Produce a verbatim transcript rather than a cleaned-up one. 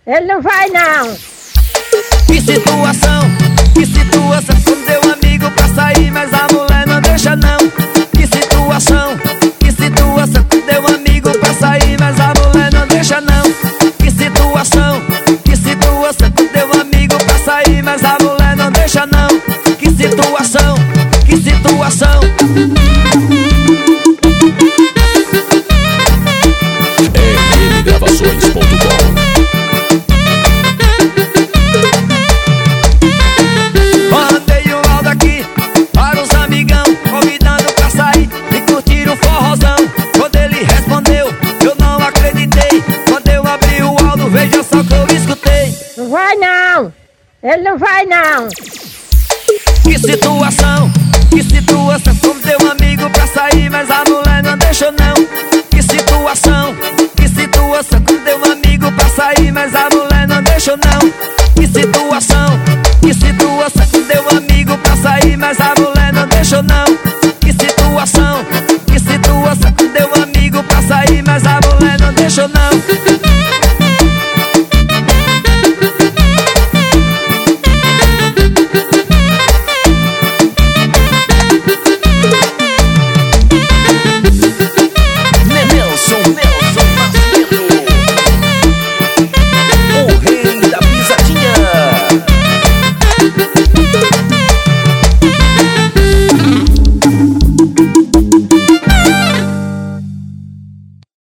Ele não vai não. Que situação, que situação. Deu um amigo pra sair, mas a mulher não deixa não. Que situação, que situação. Deu um amigo pra sair, mas a mulher não deixa não. Que situação, que situação. Deu um amigo pra sair, mas a mulher não deixa não. Que situação, que situação. R M gravações ponto com. Mandei o áudio aqui para os amigão, convidando pra sair e curtir o forrozão. Quando ele respondeu, eu não acreditei. Quando eu abri o áudio, veja só que eu escutei. Não vai não. Ele não vai não. Que situação, que situação. Como deu um amigo pra sair, mas a mulher não deixou não. Que situação, que situação. Como deu um amigo pra sair, mas a mulher não deixou não.